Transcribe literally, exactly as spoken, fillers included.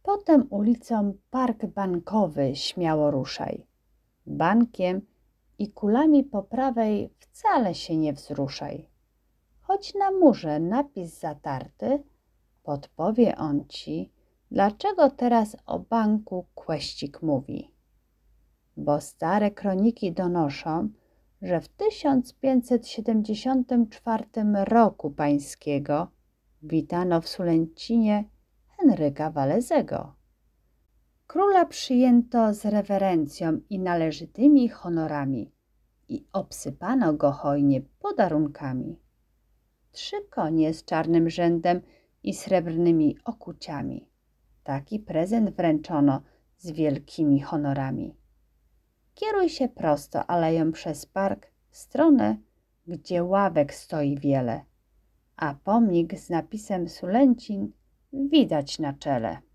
Potem ulicą Park Bankowy śmiało ruszaj. Bankiem i kulami po prawej wcale się nie wzruszaj. Choć na murze napis zatarty, podpowie on ci, dlaczego teraz o banku Kłeścik mówi. Bo stare kroniki donoszą, że w tysiąc pięćset siedemdziesiątym czwartym roku pańskiego witano w Sulęcinie Henryka Walezego. Króla przyjęto z rewerencją i należytymi honorami i obsypano go hojnie podarunkami. Trzy konie z czarnym rzędem i srebrnymi okuciami. Taki prezent wręczono z wielkimi honorami. Kieruj się prosto aleją przez park w stronę, gdzie ławek stoi wiele, a pomnik z napisem Sulęcin widać na czele.